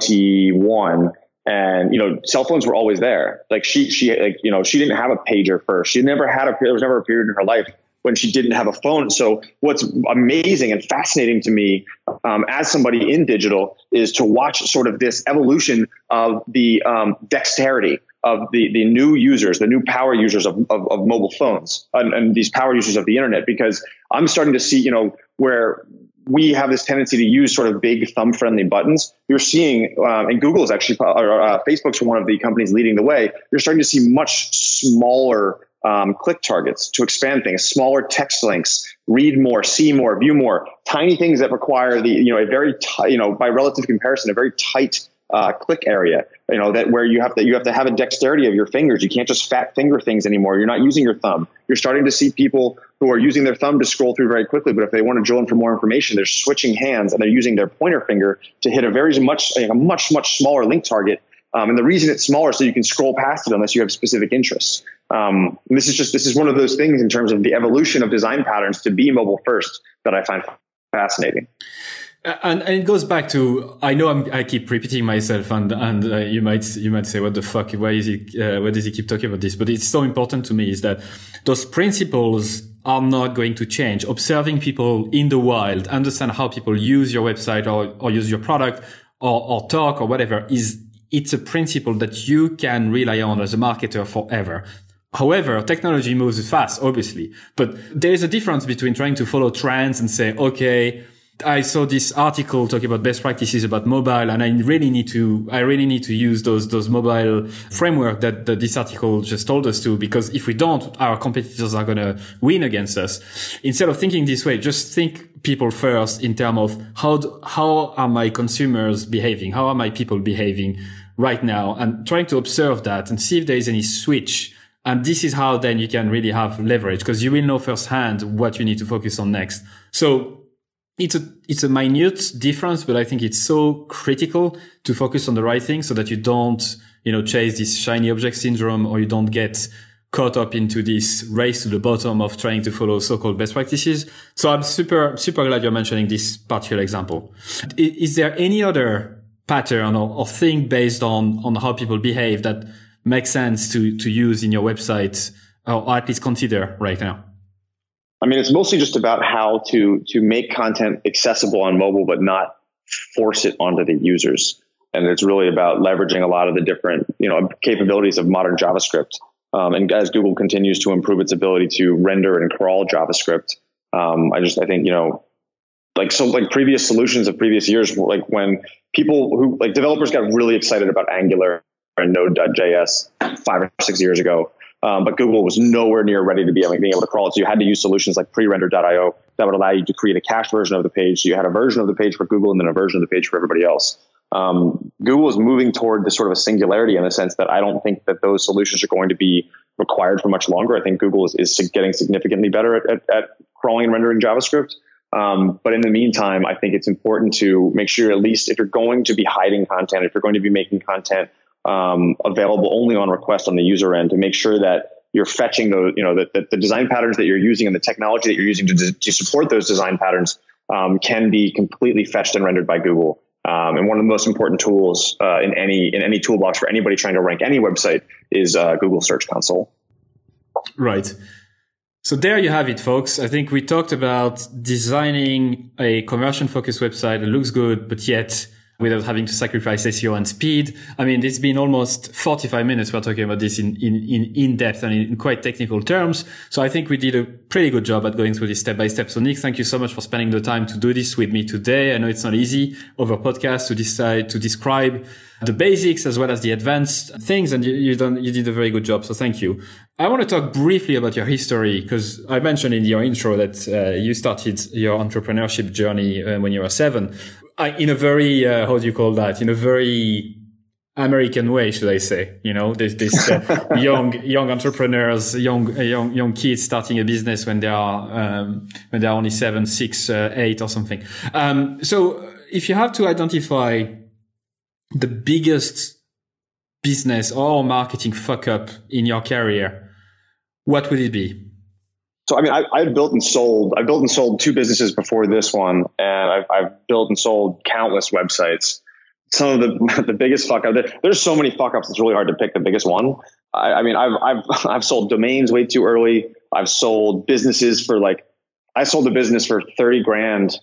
B: 21. And, cell phones were always there. Like she didn't have a pager first. There was never a period in her life when she didn't have a phone. So what's amazing and fascinating to me, as somebody in digital, is to watch sort of this evolution of the, dexterity of the new users, the new power users of mobile phones and these power users of the internet, because I'm starting to see, where we have this tendency to use sort of big thumb-friendly buttons. You're seeing, and Google is actually, Facebook's one of the companies leading the way. You're starting to see much smaller click targets to expand things, smaller text links, read more, see more, view more, tiny things that require a very by relative comparison, a very tight click area. That where you have to have a dexterity of your fingers. You can't just fat finger things anymore. You're not using your thumb. You're starting to see people who are using their thumb to scroll through very quickly, but if they want to drill in for more information, they're switching hands and they're using their pointer finger to hit a much smaller link target. And the reason it's smaller so you can scroll past it unless you have specific interests. This is one of those things in terms of the evolution of design patterns to be mobile first that I find fascinating.
A: And it goes back to, I know I keep repeating myself and you might say, what the fuck? Why does he keep talking about this? But it's so important to me is that those principles are not going to change. Observing people in the wild, understand how people use your website or use your product or talk or whatever it's a principle that you can rely on as a marketer forever. However, technology moves fast, obviously, but there is a difference between trying to follow trends and say, okay, I saw this article talking about best practices about mobile, and I really need to use those mobile framework that this article just told us to, because if we don't, our competitors are going to win against us. Instead of thinking this way, just think people first in terms of how are my consumers behaving? How are my people behaving right now? And trying to observe that and see if there is any switch. And this is how then you can really have leverage, because you will know firsthand what you need to focus on next. So it's a minute difference, but I think it's so critical to focus on the right thing so that you don't, chase this shiny object syndrome, or you don't get caught up into this race to the bottom of trying to follow so-called best practices. So I'm super, super glad you're mentioning this particular example. Is there any other pattern or thing based on how people behave that makes sense to use in your website, or at least consider right now?
B: I mean, it's mostly just about how to make content accessible on mobile, but not force it onto the users. And it's really about leveraging a lot of the different, capabilities of modern JavaScript. And as Google continues to improve its ability to render and crawl JavaScript, I think, previous solutions of previous years, like when developers got really excited about Angular and Node.js 5 or 6 years ago. But Google was nowhere near ready to being able to crawl it. So you had to use solutions like prerender.io that would allow you to create a cache version of the page. So you had a version of the page for Google and then a version of the page for everybody else. Google is moving toward this sort of a singularity in the sense that I don't think that those solutions are going to be required for much longer. I think Google is getting significantly better at crawling and rendering JavaScript. But in the meantime, I think it's important to make sure, at least if you're going to be hiding content, if you're going to be making content available only on request on the user end, to make sure that you're fetching those, that the design patterns that you're using and the technology that you're using to support those design patterns can be completely fetched and rendered by Google. And one of the most important tools in any toolbox for anybody trying to rank any website is Google Search Console.
A: Right. So there you have it, folks. I think we talked about designing a conversion-focused website that looks good, but yet without having to sacrifice SEO and speed. I mean, it's been almost 45 minutes. We're talking about this in depth and in quite technical terms. So I think we did a pretty good job at going through this step by step. So Nick, thank you so much for spending the time to do this with me today. I know it's not easy over podcast to decide to describe the basics as well as the advanced things. And you did a very good job. So thank you. I want to talk briefly about your history, because I mentioned in your intro that you started your entrepreneurship journey when you were 7. In a very, how do you call that? In a very American way, should I say? This young entrepreneurs, young kids starting a business when they are only 7, 6, 8 or something. So if you have to identify the biggest business or marketing fuck up in your career, what would it be?
B: So, I mean, I've built and sold 2 businesses before this one, and I've built and sold countless websites. Some of the biggest fuck up, there's so many fuck ups, it's really hard to pick the biggest one. I've sold domains way too early. I've sold businesses I sold a business for 30 grand.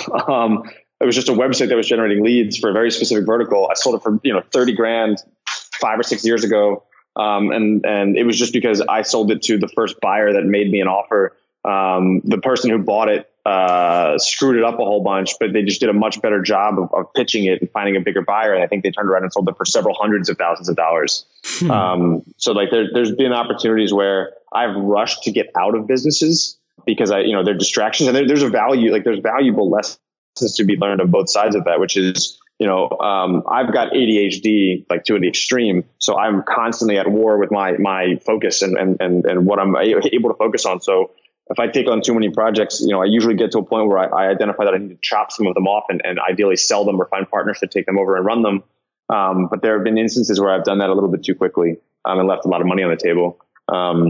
B: It was just a website that was generating leads for a very specific vertical. I sold it for, 30 grand 5 or 6 years ago. And it was just because I sold it to the first buyer that made me an offer. The person who bought it, screwed it up a whole bunch, but they just did a much better job of pitching it and finding a bigger buyer. And I think they turned around and sold it for several hundreds of thousands of dollars. So there's been opportunities where I've rushed to get out of businesses because they're distractions, and there's valuable lessons to be learned on both sides of that, which is, I've got ADHD to the extreme. So I'm constantly at war with my focus and what I'm able to focus on. So if I take on too many projects, I usually get to a point where I identify that I need to chop some of them off and ideally sell them or find partners to take them over and run them. But there have been instances where I've done that a little bit too quickly and left a lot of money on the table.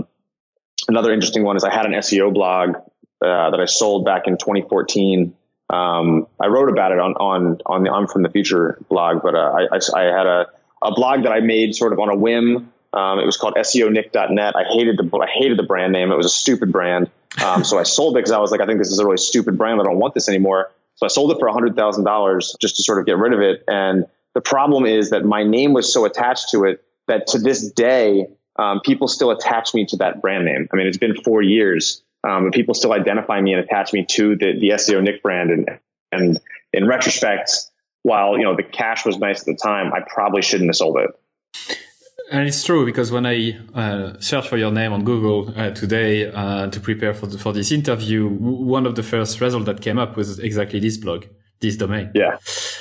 B: Another interesting one is I had an SEO blog that I sold back in 2014. I wrote about it on the I'm From the Future blog, but I had a blog that I made sort of on a whim. It was called SEOnick.net. I hated the brand name. It was a stupid brand. So I sold it because I was like, I think this is a really stupid brand. I don't want this anymore. So I sold it for $100,000 just to sort of get rid of it. And the problem is that my name was so attached to it that to this day, people still attach me to that brand name. I mean, it's been 4 years, but people still identify me and attach me to the SEOnick brand. And in retrospect, while, the cash was nice at the time, I probably shouldn't have sold it.
A: And it's true, because when I searched for your name on Google today to prepare for this interview, one of the first results that came up was exactly this blog, this domain.
B: Yeah.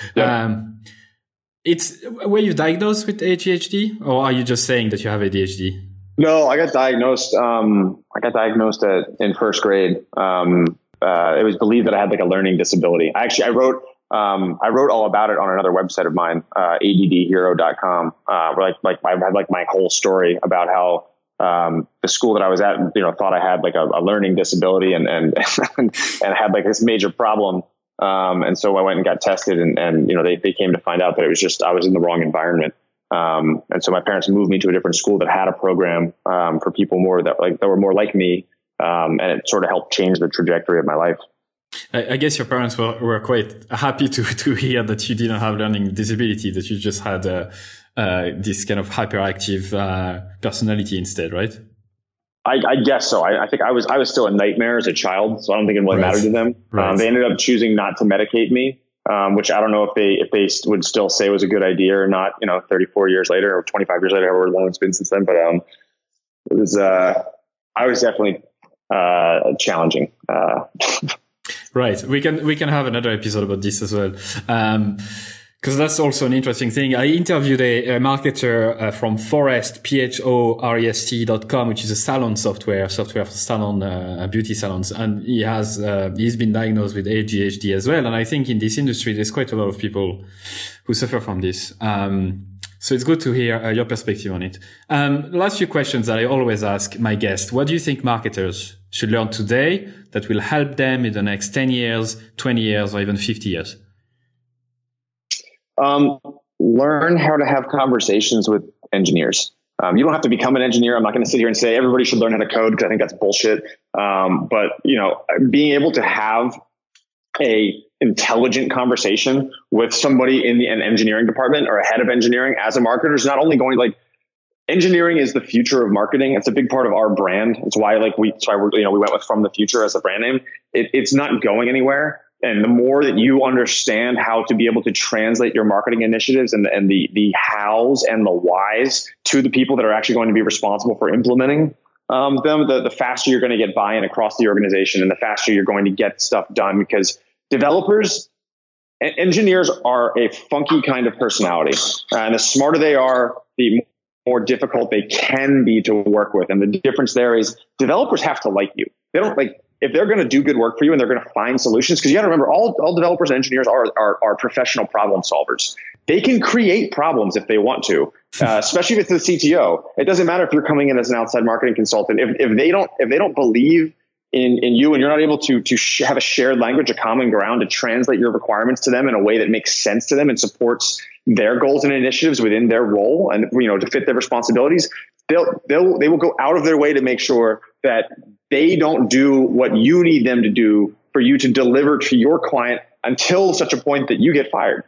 A: Were you diagnosed with ADHD, or are you just saying that you have ADHD?
B: No, I got diagnosed. In first grade. It was believed that I had like a learning disability. I wrote all about it on another website of mine, addhero.com, where I had like my whole story about how the school that I was at, thought I had like a learning disability and had like this major problem. And so I went and got tested, and they came to find out that it was just I was in the wrong environment. And so my parents moved me to a different school that had a program for people that were more like me, and it sort of helped change the trajectory of my life.
A: I guess your parents were quite happy to hear that you didn't have learning disability, that you just had this kind of hyperactive personality instead, right?
B: I guess so. I think I was still a nightmare as a child, so I don't think it really mattered to them. Right. They ended up choosing not to medicate me, which I don't know if they would still say was a good idea or not. 34 years later or 25 years later, however long it's been since then. But it was I was definitely challenging.
A: Right. We can have another episode about this as well. Because that's also an interesting thing. I interviewed a marketer from Forest, PHOREST.com, which is a salon software for salon, beauty salons. And he's been diagnosed with ADHD as well. And I think in this industry, there's quite a lot of people who suffer from this. So it's good to hear your perspective on it. Last few questions that I always ask my guests. What do you think marketers should learn today that will help them in the next 10 years, 20 years, or even 50 years?
B: Learn how to have conversations with engineers. You don't have to become an engineer. I'm not going to sit here and say everybody should learn how to code, because I think that's bullshit. But being able to have a intelligent conversation with somebody in an engineering department or a head of engineering as a marketer is not only going engineering is the future of marketing. It's a big part of our brand. It's why we went with From the Future as a brand name. It's not going anywhere. And the more that you understand how to be able to translate your marketing initiatives and the hows and the whys to the people that are actually going to be responsible for implementing them, the faster you're going to get buy-in across the organization, and the faster you're going to get stuff done. Because engineers are a funky kind of personality, and the smarter they are, the more difficult they can be to work with. And the difference there is developers have to like you. They don't if they're going to do good work for you and they're going to find solutions, because you got to remember all developers and engineers are professional problem solvers. They can create problems if they want to, especially if it's the CTO. It doesn't matter if you're coming in as an outside marketing consultant. If they don't believe in you, and you're not able to have a shared language, a common ground to translate your requirements to them in a way that makes sense to them and supports their goals and initiatives within their role, and to fit their responsibilities, they will go out of their way to make sure that they don't do what you need them to do for you to deliver to your client until such a point that you get fired.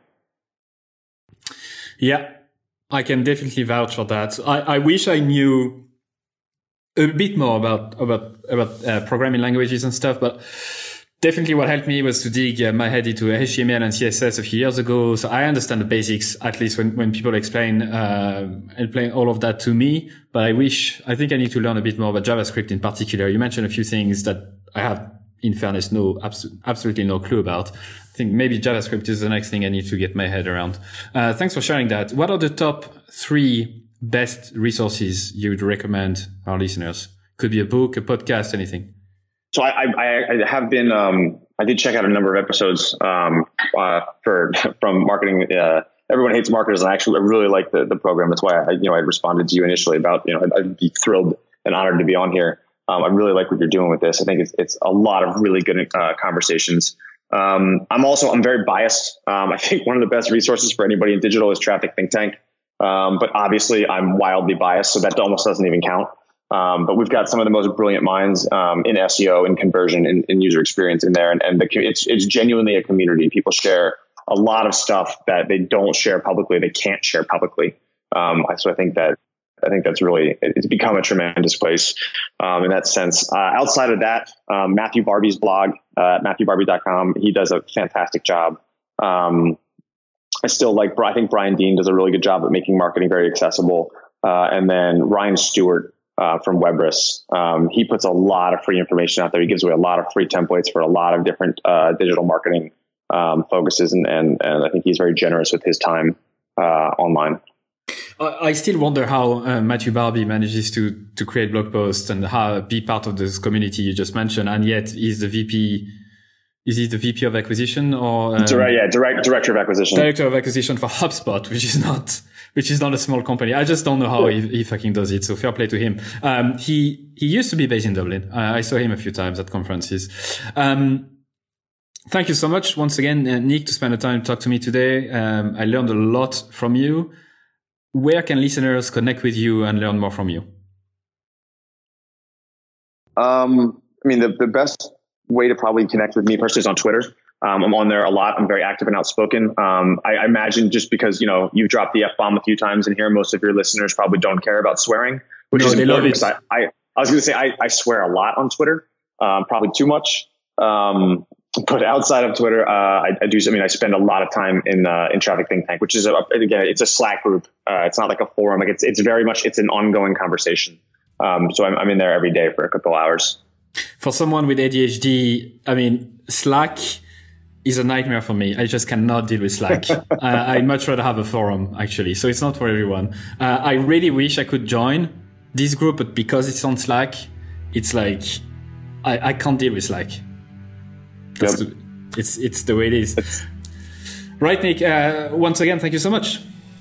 A: Yeah, I can definitely vouch for that. I wish I knew a bit more about programming languages and stuff, but definitely what helped me was to dig my head into HTML and CSS a few years ago. So I understand the basics, at least when people explain all of that to me. But I think I need to learn a bit more about JavaScript in particular. You mentioned a few things that I have, in fairness, absolutely no clue about. I think maybe JavaScript is the next thing I need to get my head around. Thanks for sharing that. What are the top 3 best resources you would recommend our listeners? Could be a book, a podcast, anything.
B: So I have been, I did check out a number of episodes, from marketing, Everyone Hates Marketers. And I really like the program. That's why I responded to you initially about, I'd be thrilled and honored to be on here. I really like what you're doing with this. I think it's a lot of really good conversations. I'm very biased. I think one of the best resources for anybody in digital is Traffic Think Tank. But obviously I'm wildly biased, so that almost doesn't even count. But we've got some of the most brilliant minds in SEO, in conversion, in user experience in there. And it's genuinely a community. People share a lot of stuff that they don't share publicly, they can't share publicly. So I think that's really, it's become a tremendous place in that sense. Outside of that, Matthew Barbie's blog, MatthewBarbie.com, he does a fantastic job. I think Brian Dean does a really good job at making marketing very accessible. And then Ryan Stewart from Webris, he puts a lot of free information out there. He gives away a lot of free templates for a lot of different digital marketing focuses. And I think he's very generous with his time online.
A: I still wonder how Matthew Barbie manages to create blog posts and how be part of this community you just mentioned, and yet he's the VP. Is he the VP of acquisition or
B: director of acquisition?
A: Director of acquisition for HubSpot, which is not a small company. I just don't know how he fucking does it. So fair play to him. He used to be based in Dublin. I saw him a few times at conferences. Thank you so much once again, Nick, to spend the time to talk to me today. I learned a lot from you. Where can listeners connect with you and learn more from you?
B: The best way to probably connect with me personally is on Twitter. I'm on there a lot. I'm very active and outspoken. I imagine just because, you've dropped the F-bomb a few times in here, most of your listeners probably don't care about swearing, which is important because I was going to say, I swear a lot on Twitter, probably too much. But outside of Twitter, I spend a lot of time in Traffic Think Tank, which is it's a Slack group. It's not like a forum. Like it's very much, it's an ongoing conversation. So I'm in there every day for a couple hours.
A: For someone with ADHD, Slack is a nightmare for me. I just cannot deal with Slack. I'd much rather have a forum, actually. So it's not for everyone. I really wish I could join this group, but because it's on Slack, it's like, I can't deal with Slack. It's the way it is. Right, Nick. Once again, thank you so much.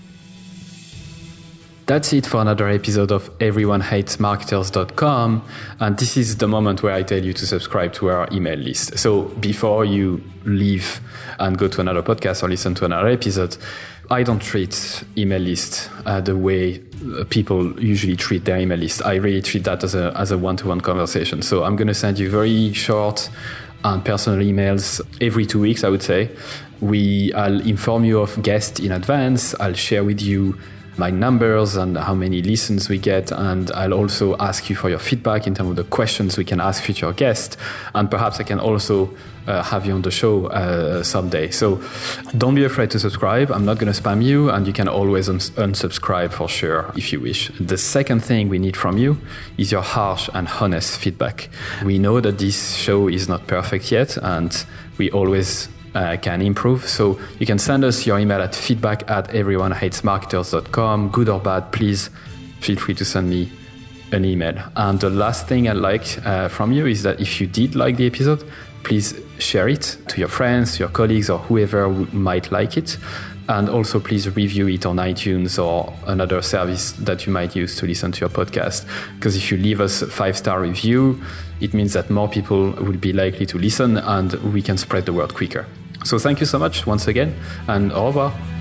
A: That's it for another episode of EveryoneHatesMarketers.com. And this is the moment where I tell you to subscribe to our email list. So before you leave and go to another podcast or listen to another episode, I don't treat email list the way people usually treat their email list. I really treat that as a one-to-one conversation. So I'm going to send you very short and personal emails every 2 weeks, I would say. I'll inform you of guests in advance. I'll share with you my numbers and how many listens we get. And I'll also ask you for your feedback in terms of the questions we can ask future guests. And perhaps I can also have you on the show someday. So don't be afraid to subscribe. I'm not going to spam you, and you can always unsubscribe for sure if you wish. The second thing we need from you is your harsh and honest feedback. We know that this show is not perfect yet, and we always can improve. So you can send us your email at feedback@everyonehatesmarketers.com. Good or bad, please feel free to send me an email. And the last thing I'd like from you is that if you did like the episode, please share it to your friends, your colleagues, or whoever might like it. And also please review it on iTunes or another service that you might use to listen to your podcast. Because if you leave us a 5-star review, it means that more people will be likely to listen and we can spread the word quicker. So thank you so much once again, and au revoir.